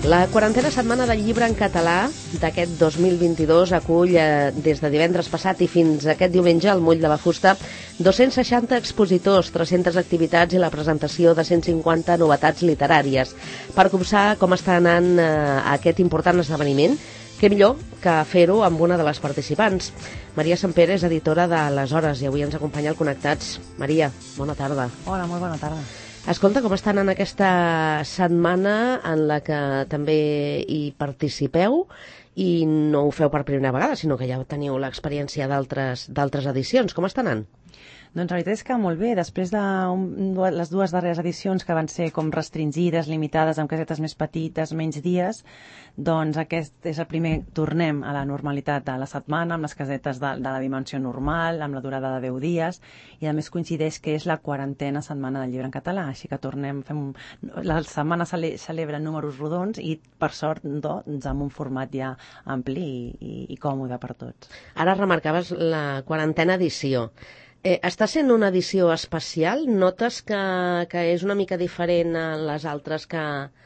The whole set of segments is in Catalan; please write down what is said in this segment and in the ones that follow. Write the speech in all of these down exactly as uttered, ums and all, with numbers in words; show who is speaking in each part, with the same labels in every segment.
Speaker 1: La quarantena setmana del llibre en català d'aquest dos mil vint-i-dos acull eh, des de divendres passat i fins aquest diumenge al Moll de la Fusta dos-cents seixanta expositors, tres-centes activitats i la presentació de cent cinquanta novetats literàries. Per començar com està anant eh, aquest important esdeveniment, què millor que fer-ho amb una de les participants. Maria Sempere és editora de Les Hores i avui ens acompanya al Connectats. Maria, bona tarda.
Speaker 2: Hola, molt bona tarda.
Speaker 1: Escolta, com està anant aquesta setmana en la que també hi participeu i no ho feu per primera vegada, sinó que ja teniu l'experiència d'altres d'altres edicions. Com està anant?
Speaker 2: Doncs la veritat és que molt bé. Després de un, les dues darreres edicions que van ser com restringides, limitades, amb casetes més petites, menys dies, doncs aquest és el primer, tornem a la normalitat de la setmana, amb les casetes de, de la dimensió normal, amb la durada de deu dies, i a més coincideix que és la quarantena setmana del llibre en català, així que tornem, fem, la setmana cele, celebra números rodons i per sort doncs, amb un format ja ampli i, i, i còmode per tots.
Speaker 1: Ara remarcaves la quarantena edició. Eh, està sent una edició especial? Notes que, que és una mica diferent a les altres que,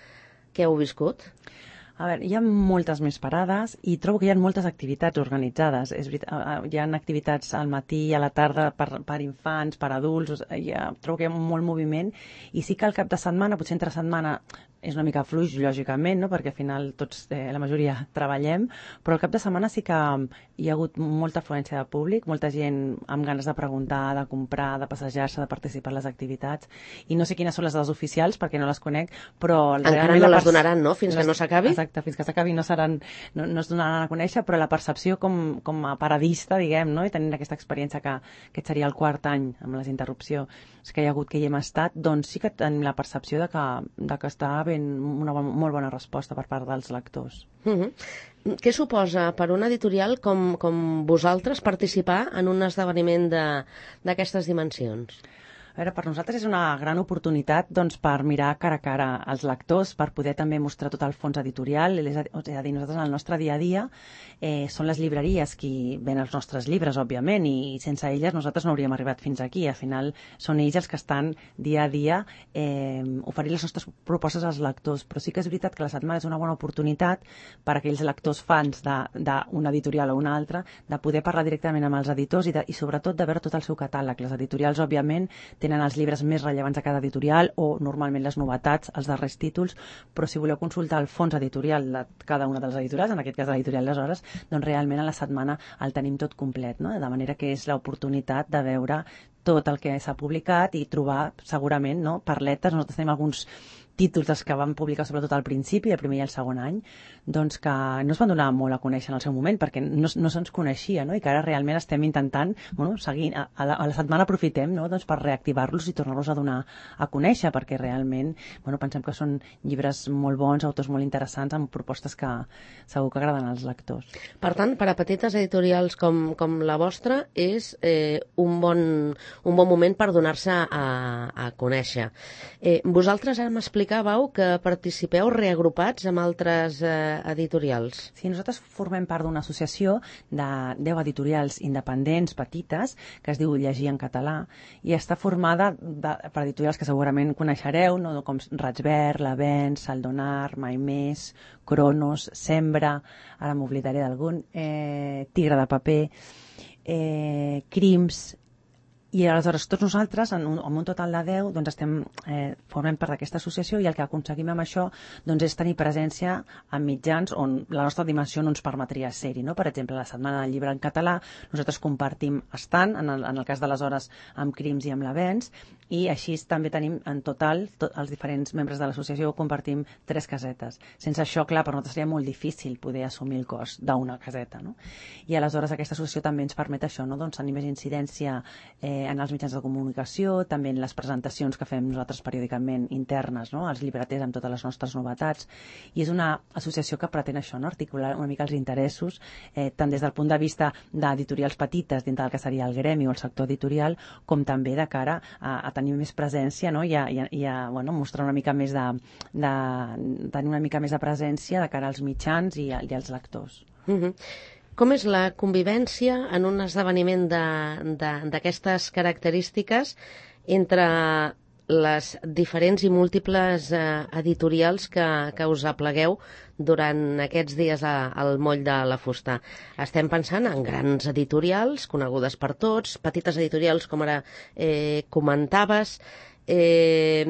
Speaker 1: que heu viscut?
Speaker 2: A veure, hi ha moltes més parades i trobo que hi ha moltes activitats organitzades. És veritat, hi ha activitats al matí, a la tarda, per, per infants, per adults, ha, trobo que hi ha molt moviment i sí que al cap de setmana, potser entre setmana, és una mica fluix, lògicament, no? Perquè al final tots, eh, la majoria, treballem, però al cap de setmana sí que hi ha hagut molta afluència de públic, molta gent amb ganes de preguntar, de comprar, de passejar-se, de participar en les activitats, i no sé quines són les dades oficials, perquè no les conec, però...
Speaker 1: Encara no les donaran, no?, fins que no s'acabi?
Speaker 2: Exacte, fins que s'acabi no, seran, no, no es donaran a conèixer, però la percepció com, com a paradista, diguem, no?, i tenint aquesta experiència que aquest seria el quart any amb les interrupcions que hi ha hagut que hi hem estat, doncs sí que tenim la percepció de que, de que està ben una bona, molt bona resposta per part dels lectors.
Speaker 1: Uh-huh. Què suposa per una editorial com, com vosaltres participar en un esdeveniment d'aquestes dimensions?
Speaker 2: A veure, per nosaltres és una gran oportunitat doncs, per mirar cara a cara als lectors, per poder també mostrar tot el fons editorial. És a dir, nosaltres en el nostre dia a dia eh, són les llibreries qui ven els nostres llibres, òbviament, i sense elles nosaltres no hauríem arribat fins aquí. Al final són ells els que estan dia a dia eh, oferint les nostres propostes als lectors. Però sí que és veritat que la setmana és una bona oportunitat per a aquells lectors fans d'una editorial o una altra de poder parlar directament amb els editors i, de, i sobretot de veure tot el seu catàleg. Les editorials, òbviament, tenen els llibres més rellevants de cada editorial o normalment les novetats, els darrers títols, però si voleu consultar el fons editorial de cada una de les editorials, en aquest cas de l'editorial Les Hores, doncs realment a la setmana el tenim tot complet, no? De manera que és l'oportunitat de veure tot el que s'ha publicat i trobar segurament, no?, perletes. Nosaltres tenim alguns títols dels que vam publicar sobretot al principi, el primer i el segon any, doncs que no es van donar molt a conèixer en el seu moment perquè no, no se'ns coneixia, no? I que ara realment estem intentant, bueno, seguint, a, a, la, a la setmana aprofitem, no?, doncs per reactivar-los i tornar-los a donar a conèixer, perquè realment, bueno, pensem que són llibres molt bons, autors molt interessants, amb propostes que segur que agraden als lectors.
Speaker 1: Per tant, per a petites editorials com, com la vostra és eh, un, bon, un bon moment per donar-se a, a conèixer. Eh, vosaltres ara m'explicàveu que participeu reagrupats amb altres eh, editorials.
Speaker 2: Sí, nosaltres formem part d'una associació de deu editorials independents, petites, que es diu Llegir en Català, i està formada de, per editorials que segurament coneixereu, no?, com Raig Verd, L'Avenç, Saldonar, Mai Més, Cronos, Sembra, ara m'oblidaré d'algun, eh, Tigre de Paper, eh, Crims. I aleshores tots nosaltres, en un, en un total de deu, doncs estem, eh, formem part d'aquesta associació i el que aconseguim amb això doncs, és tenir presència en mitjans on la nostra dimensió no ens permetria ser-hi, no? Per exemple, la Setmana del Llibre en Català nosaltres compartim estant, en el, en el cas de les Hores amb Crims i amb l'Avenç, i així també tenim en total, tot, els diferents membres de l'associació compartim tres casetes. Sense això, clar, per nosaltres seria molt difícil poder assumir el cost d'una caseta, no? I aleshores aquesta associació també ens permet això, no? Doncs tenir més incidència eh, en els mitjans de comunicació, també en les presentacions que fem nosaltres periòdicament internes, no?, als llibreters amb totes les nostres novetats, i és una associació que pretén això, no?, articular una mica els interessos, eh, tant des del punt de vista d'editorials petites dintre del que seria el gremi o el sector editorial, com també de cara a, a tenir més presència, no?, i a, i a, i a bueno, mostrar una mica més de, de tenir una mica més de presència de cara als mitjans i, a, i als lectors.
Speaker 1: Mm-hmm. Com és la convivència en un esdeveniment d'aquestes característiques entre les diferents i múltiples eh, editorials que, que us aplegueu durant aquests dies a, al Moll de la Fusta. Estem pensant en grans editorials, conegudes per tots, petites editorials, com ara eh, comentaves. Eh,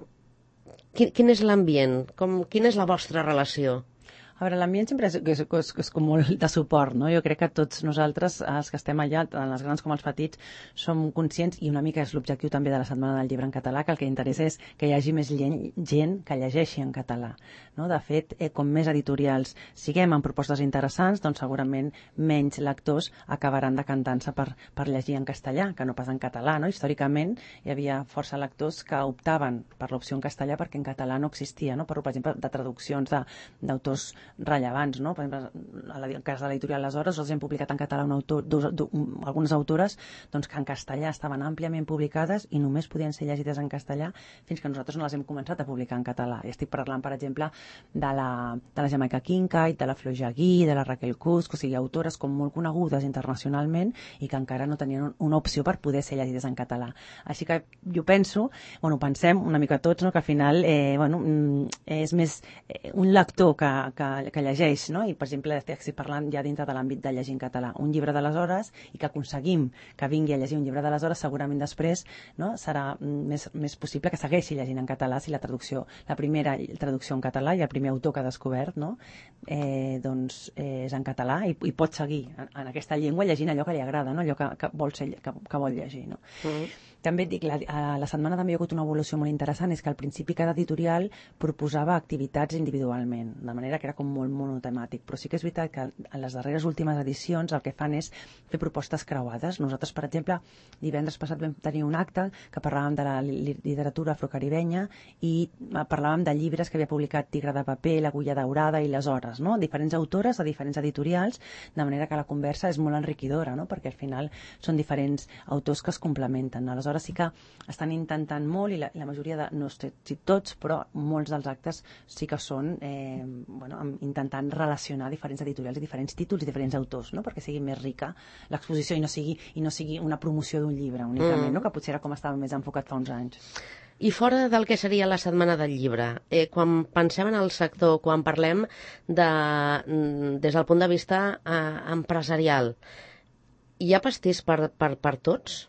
Speaker 1: quin, quin és l'ambient? Com, quina és la vostra relació?
Speaker 2: A veure, l'ambient sempre és, és, és, és com molt de suport, no? Jo crec que tots nosaltres, els que estem allà, tant els grans com els petits, som conscients, i una mica és l'objectiu també de la Setmana del Llibre en Català, que el que interessa és que hi hagi més gent que llegeixi en català, no? De fet, eh, com més editorials siguem amb propostes interessants, doncs segurament menys lectors acabaran decantant-se per, per llegir en castellà, que no pas en català, no? Històricament hi havia força lectors que optaven per l'opció en castellà perquè en català no existia, no? Per, per exemple, de traduccions d'autors rellevants, no? Per exemple, en el cas de l'editorial Les Hores, els hem publicat en català un autor, dos, dos, algunes autores doncs, que en castellà estaven àmpliament publicades i només podien ser llegides en castellà fins que nosaltres no les hem començat a publicar en català. I estic parlant, per exemple, de la, de la Jamaica Kincaid, de la Flor Jagui, de la Raquel Cusco, o sigui, autores com molt conegudes internacionalment i que encara no tenien una opció per poder ser llegides en català. Així que jo penso, bueno, pensem una mica tots, no? Que al final eh, bueno, és més eh, un lector que, que que llegeix, no? I per exemple estic parlant ja dintre de l'àmbit de llegir en català un llibre de les hores i que aconseguim que vingui a llegir un llibre de les hores, segurament després, no? Serà més, més possible que segueixi llegint en català si la traducció, la primera traducció en català i el primer autor que ha descobert, no? eh, doncs eh, és en català i, i pot seguir en, en aquesta llengua llegint allò que li agrada, no? Allò que, que, vol ser, que, que vol llegir, no? Mm. També et dic, la, a la setmana també hi ha hagut una evolució molt interessant, és que al principi cada editorial proposava activitats individualment, de manera que era com molt monotemàtic, però sí que és veritat que en les darreres últimes edicions el que fan és fer propostes creuades. Nosaltres, per exemple, divendres passat vam tenir un acte que parlàvem de la literatura afrocaribenya i parlàvem de llibres que havia publicat Tigre de paper, L'Agulla daurada i Les Hores, no? Diferents autores de diferents editorials, de manera que la conversa és molt enriquidora, no? Perquè al final són diferents autors que es complementen. Aleshores sí que estan intentant molt, i la, la majoria de, no sé si tots, però molts dels actes sí que són eh, bueno, intentant relacionar diferents editorials i diferents títols i diferents autors, no? Perquè sigui més rica l'exposició i no sigui, i no sigui una promoció d'un llibre únicament, mm. no? Que potser era com estava més enfocat fa uns anys.
Speaker 1: I fora del que seria la Setmana del Llibre, eh, quan pensem en el sector, quan parlem de, des del punt de vista eh, empresarial, hi ha pastís per, per, per tots?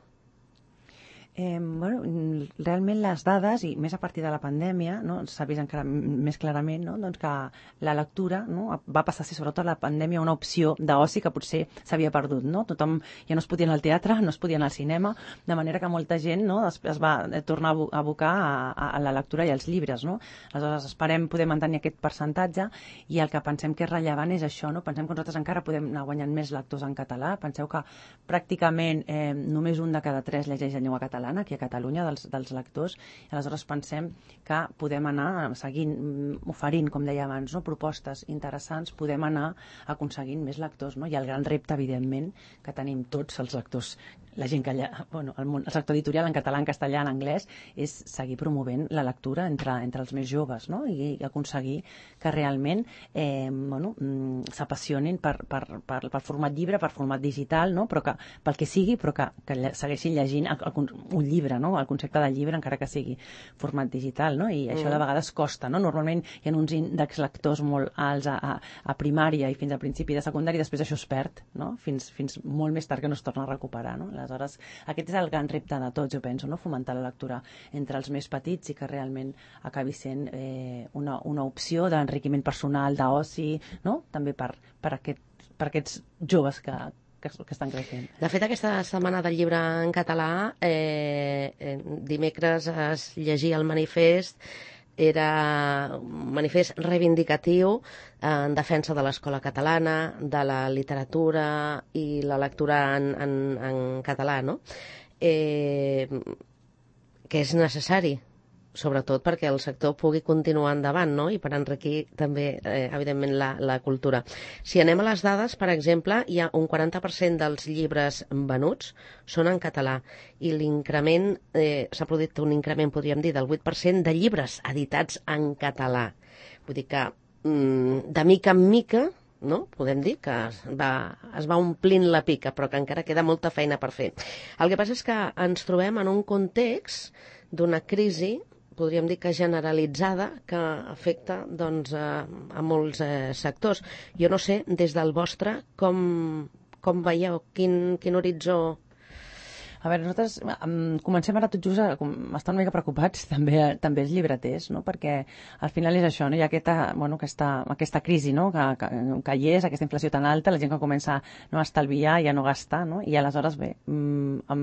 Speaker 2: Eh, bueno, realment les dades, i més a partir de la pandèmia, no, s'ha vist encara més clarament, no, doncs que la lectura, no, va passar a ser sobretot a la pandèmia una opció d'oci que potser s'havia perdut. No? Tothom ja no es podia anar al teatre, no es podia anar al cinema, de manera que molta gent, no, es, es va tornar a abocar a, a la lectura i als llibres. No? Aleshores esperem poder mantenir aquest percentatge, i el que pensem que és rellevant és això. No? Pensem que nosaltres encara podem anar guanyant més lectors en català. Penseu que pràcticament eh, només un de cada tres llegeix en llengua catalana aquí a Catalunya, dels, dels lectors. Aleshores pensem que podem anar seguint, oferint, com deia abans, no? Propostes interessants, podem anar aconseguint més lectors, no? I el gran repte, evidentment, que tenim tots els lectors, la gent que allà, bueno, el, món, el sector editorial en català, en castellà, en anglès, és seguir promovent la lectura entre, entre els més joves, no? I, i aconseguir que realment eh, bueno, s'apassionin per, per, per, per format llibre, per format digital, no? Però que, pel que sigui, però que, que segueixin llegint el, el, un llibre, no? El concepte de llibre, encara que sigui format digital, no? I això mm. de vegades costa, no? Normalment hi ha uns índexs lectors molt alts a, a, a primària i fins al principi de secundària, i després això es perd, no? Fins, fins molt més tard que no es torna a recuperar, no? Aleshores, aquest és el gran repte de tots, jo penso, no? Fomentar la lectura entre els més petits i que realment acabi sent eh, una, una opció d'enriquiment personal, d'oci, no? També per, per, aquest, per aquests joves que, que, que estan creixent.
Speaker 1: De fet, aquesta setmana del llibre en català, eh, eh, dimecres es llegia el manifest, era un manifest reivindicatiu en defensa de l'escola catalana, de la literatura i la lectura en, en, en català, no? Eh, que és necessari, sobretot perquè el sector pugui continuar endavant, no? I per enriquir també, eh, evidentment, la, la cultura. Si anem a les dades, per exemple, hi ha un quaranta per cent dels llibres venuts són en català, i l'increment, eh, s'ha produït un increment, podríem dir, del vuit per cent de llibres editats en català. Vull dir que, mm, de mica en mica, no? Podem dir que es va, es va omplint la pica, però que encara queda molta feina per fer. El que passa és que ens trobem en un context d'una crisi, podríem dir que generalitzada, que afecta doncs, a, a molts eh, sectors. Jo no sé, des del vostre, com, com veieu, quin, quin horitzó...
Speaker 2: A veure, nosaltres um, comencem ara tot just a, a estar una mica preocupats, també, també els llibreters, no? Perquè al final és això, no? Hi ha aquesta, bueno, aquesta, aquesta crisi, no? que, que, que hi és, aquesta inflació tan alta, la gent que comença no, a estalviar i a no gastar, no? I aleshores, bé, um, um,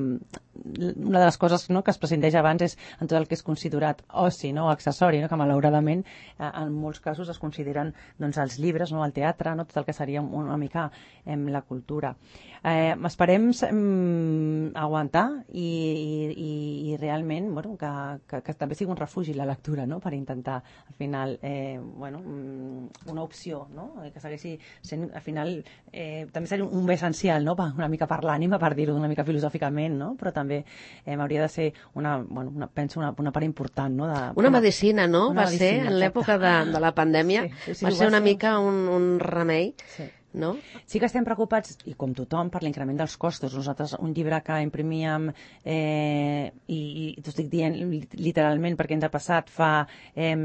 Speaker 2: una de les coses, no, que es prescindeix abans és en tot el que és considerat oci, no? O accessori, no? Que malauradament eh, en molts casos es consideren doncs, els llibres, no? El teatre, no? Tot el que seria una mica eh, la cultura. Eh, esperem eh, aguantar I, i, i realment bueno, que, que, que també sigui un refugi la lectura, no? Per intentar al final eh, bueno, una opció, no? Que segueixi sent al final eh, també seria un bé essencial, no? Una mica per l'ànima, per dir-ho una mica filosòficament, no? Però també eh, hauria de ser una, bueno, una, penso una, una part important, no? De,
Speaker 1: una medicina, no?
Speaker 2: Una
Speaker 1: va
Speaker 2: medicina,
Speaker 1: ser en l'època de, de la pandèmia, sí, sí, sí, va ser una ser... mica un, un remei. Sí. No?
Speaker 2: Sí que estem preocupats, i com tothom, per l'increment dels costos. Nosaltres, un llibre que imprimíem, eh, i, i t'ho estic dient literalment perquè ens ha passat fa eh,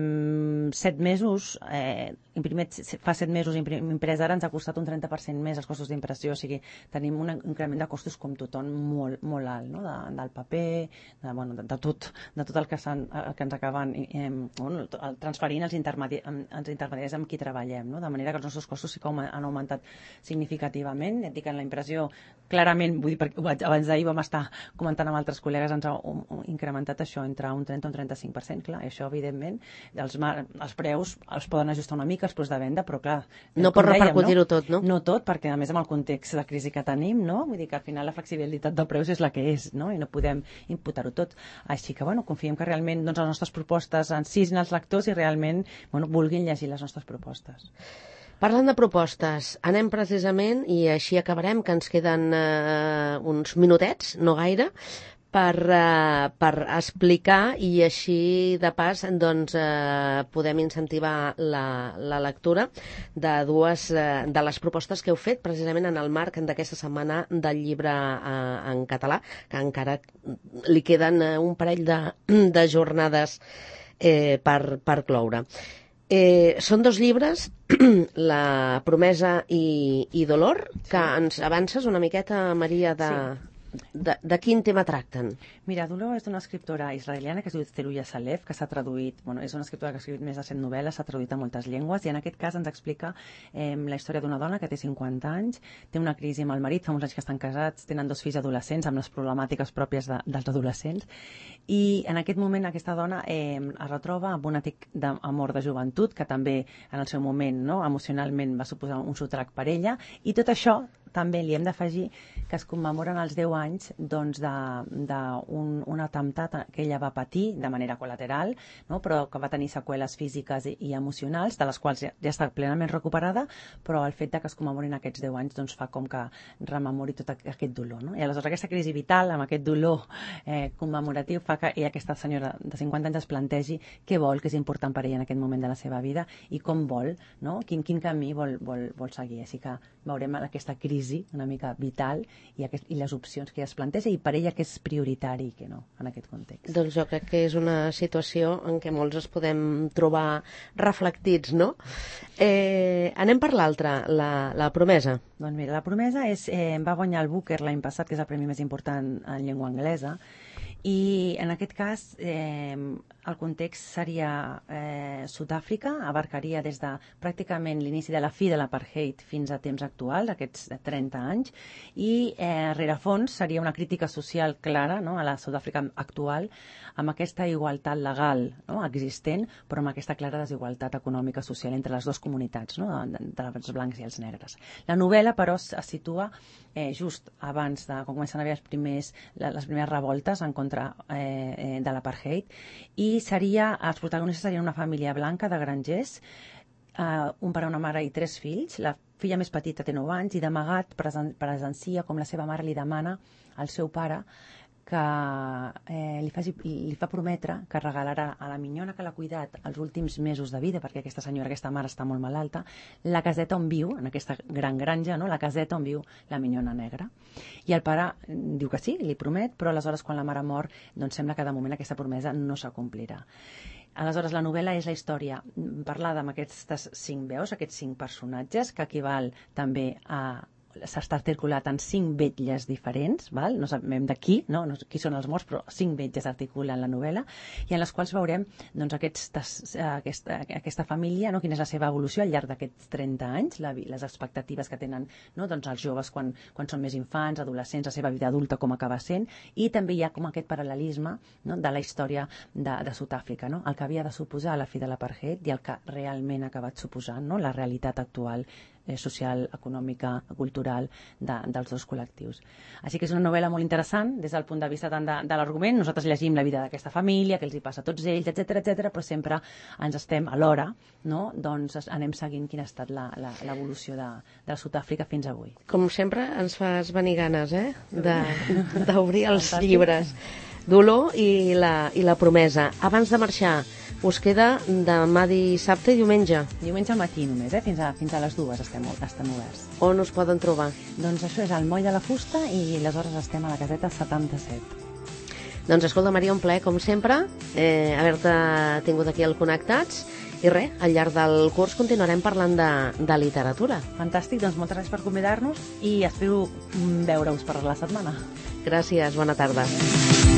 Speaker 2: set mesos, eh, imprimet, fa set mesos imprès ara ens ha costat un trenta per cent més els costos d'impressió, o sigui, tenim un increment de costos com tothom molt, molt alt, no? de, del paper, de, bueno, de, de, tot, de tot el que, el que ens acaben eh, bueno, transferint els, intermedi els intermediaris amb qui treballem, no? De manera que els nostres costos sí que han augmentat significativament. Et dic en la impressió, clarament, vull dir, perquè abans d'ahir vam estar comentant amb altres col·legues, ens ha um, um, incrementat això entre un trenta i un trenta-cinc per cent, clar, i això, evidentment, els, els preus els poden ajustar una mica, els preus de venda, però, clar...
Speaker 1: No pot repercutir-ho no? tot, no?
Speaker 2: No tot, perquè, a més, amb el context de crisi que tenim, no? Vull dir que, al final, la flexibilitat de preus és la que és, no? I no podem imputar-ho tot. Així que, bueno, confiem que realment doncs, les nostres propostes encisin els lectors i realment, bueno, vulguin llegir les nostres propostes.
Speaker 1: Parlant de propostes, anem precisament, i així acabarem, que ens queden eh, uns minutets, no gaire, per, eh, per explicar i així de pas doncs, eh, podem incentivar la, la lectura de dues eh, de les propostes que heu fet precisament en el marc d'aquesta setmana del llibre eh, en català, que encara li queden eh, un parell de, de jornades eh, per, per cloure. Eh, són dos llibres, La promesa i, i dolor, que sí. Ens avances una miqueta, Maria, de, sí. de, de quin tema tracten?
Speaker 2: Mira, Dolor és d'una escriptora israeliana que es diu Zeruya Salef, que s'ha traduït, bueno, és una escriptora que ha escrit més de cent novel·les, s'ha traduït a moltes llengües, i en aquest cas ens explica eh, la història d'una dona que té cinquanta anys, té una crisi amb el marit, fa uns anys que estan casats, tenen dos fills adolescents amb les problemàtiques pròpies de, dels adolescents, i en aquest moment aquesta dona eh, es retroba amb un antic amor de joventut, que també en el seu moment, no, emocionalment va suposar un sotrac per ella, i tot això també li hem d'afegir que es commemoren els deu anys doncs, d'un un atemptat que ella va patir de manera col·lateral, no? Però que va tenir seqüeles físiques i, i emocionals, de les quals ja, ja està plenament recuperada, però el fet de que es commemorin aquests deu anys doncs, fa com que rememori tot aquest dolor. No? I aleshores aquesta crisi vital, amb aquest dolor eh, commemoratiu, fa que ella, aquesta senyora de cinquanta anys, es plantegi què vol, que és important per ella en aquest moment de la seva vida i com vol, no? quin, quin camí vol, vol, vol seguir. Així que veurem aquesta crisi una mica vital i, aquest, i les opcions que ella es planteja i per ella que és prioritari i que no, en aquest context.
Speaker 1: Doncs jo crec que és una situació en què molts es podem trobar reflectits, no? Eh, anem per l'altra, la, la promesa.
Speaker 2: Doncs mira, la promesa és, eh, va guanyar el Booker l'any passat, que és el premi més important en llengua anglesa, i en aquest cas eh, el context seria eh, Sud-àfrica, abarcaria des de pràcticament l'inici de la fi de l'apartheid fins a temps actuals, aquests trenta anys, i eh, rerefons seria una crítica social clara, no?, a la Sud-àfrica actual, amb aquesta igualtat legal, no?, existent, però amb aquesta clara desigualtat econòmica social entre les dues comunitats, no?, de, de els blancs i els negres. La novel·la, però, es situa eh, just abans de quan comencen a haver els primers, les primeres revoltes en contra eh, de l'apartheid, i seria, els protagonistes serien una família blanca de grangers, eh, un pare, una mare i tres fills. La filla més petita té nou anys i d'amagat presen presencia com la seva mare li demana al seu pare que eh, li, faci, li fa prometre que regalarà a la minyona que l'ha cuidat els últims mesos de vida, perquè aquesta senyora, aquesta mare està molt malalta, la caseta on viu, en aquesta gran granja, no? La caseta on viu la minyona negra. I el pare diu que sí, li promet, però aleshores quan la mare mor, doncs sembla que de moment aquesta promesa no s'acomplirà. Aleshores, la novel·la és la història parlada amb aquestes cinc veus, aquests cinc personatges, que equival també a s'està articulat en cinc vetlles diferents, val? No sabem de qui, no? No qui són els morts, però cinc vetlles articulen la novel·la, i en les quals veurem doncs, aquestes, aquesta, aquesta família, no? Quina és la seva evolució al llarg d'aquests trenta anys, la, les expectatives que tenen, no? Doncs, els joves quan, quan són més infants, adolescents, la seva vida adulta com acaba sent, i també hi ha com aquest paral·lelisme, no? De la història de, de Sud-àfrica, no? El que havia de suposar a la fi de l'apartheid i el que realment ha acabat suposant, no? La realitat actual social, econòmica, cultural de, dels dos col·lectius. Així que és una novel·la molt interessant des del punt de vista tant de, de l'argument. Nosaltres llegim la vida d'aquesta família, què els hi passa a tots ells, etcètera, etcètera, però sempre ens estem alhora, no? Doncs anem seguint quina ha estat l'evolució de, de Sud-àfrica fins avui.
Speaker 1: Com sempre ens fas venir ganes, eh? D'obrir els llibres. Dolor i la, i la promesa. Abans de marxar, us queda demà dissabte i diumenge.
Speaker 2: Diumenge al matí només, eh? Fins a, fins a les dues estem, estem oberts.
Speaker 1: On us poden trobar?
Speaker 2: Doncs això és al Moll de la Fusta i aleshores estem a la caseta setanta-set.
Speaker 1: Doncs escolta, Maria, un plaer, com sempre, eh, haver-te tingut aquí al Connectats. I res, al llarg del curs continuarem parlant de, de literatura.
Speaker 2: Fantàstic, doncs moltes gràcies per convidar-nos i espero veure-us per la setmana.
Speaker 1: Gràcies, bona tarda.